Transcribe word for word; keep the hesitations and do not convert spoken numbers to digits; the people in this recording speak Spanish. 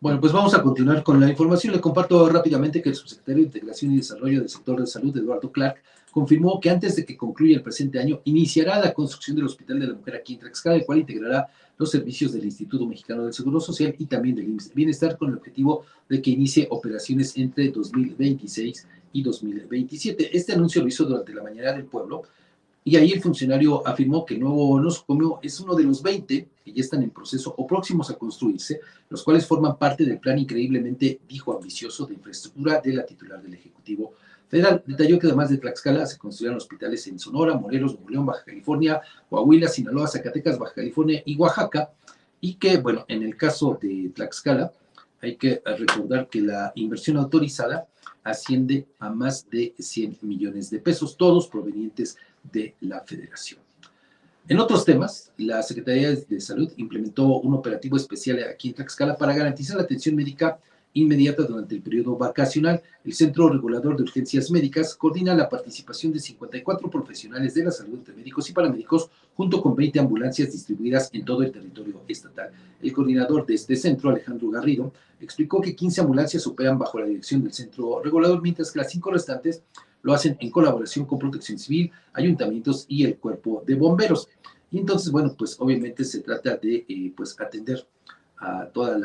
Bueno, pues vamos a continuar con la información. Le comparto rápidamente que el subsecretario de Integración y Desarrollo del Sector de Salud, Eduardo Clark, confirmó que antes de que concluya el presente año, iniciará la construcción del Hospital de la Mujer aquí en Tlaxcala, el cual integrará los servicios del Instituto Mexicano del Seguro Social y también del I M S S Bienestar, con el objetivo de que inicie operaciones entre dos mil veintiséis y dos mil veintisiete. Este anuncio lo hizo durante la mañana del pueblo, y ahí el funcionario afirmó que el nuevo nosocomio es uno de los veinte que ya están en proceso o próximos a construirse, los cuales forman parte del plan increíblemente, dijo, ambicioso de infraestructura de la titular del Ejecutivo Federal. Detalló que además de Tlaxcala se construirán hospitales en Sonora, Morelos, Nuevo León, Baja California, Coahuila, Sinaloa, Zacatecas, Baja California y Oaxaca, y que, bueno, en el caso de Tlaxcala, hay que recordar que la inversión autorizada asciende a más de cien millones de pesos, todos provenientes de la Federación. En otros temas, la Secretaría de Salud implementó un operativo especial aquí en Tlaxcala para garantizar la atención médica inmediata durante el periodo vacacional. El Centro Regulador de Urgencias Médicas coordina la participación de cincuenta y cuatro profesionales de la salud, entre médicos y paramédicos, junto con veinte ambulancias distribuidas en todo el territorio estatal. El coordinador de este centro, Alejandro Garrido, explicó que quince ambulancias operan bajo la dirección del Centro Regulador, mientras que las cinco restantes lo hacen en colaboración con Protección Civil, ayuntamientos y el Cuerpo de Bomberos. Y entonces, bueno, pues obviamente se trata de eh, pues atender a toda la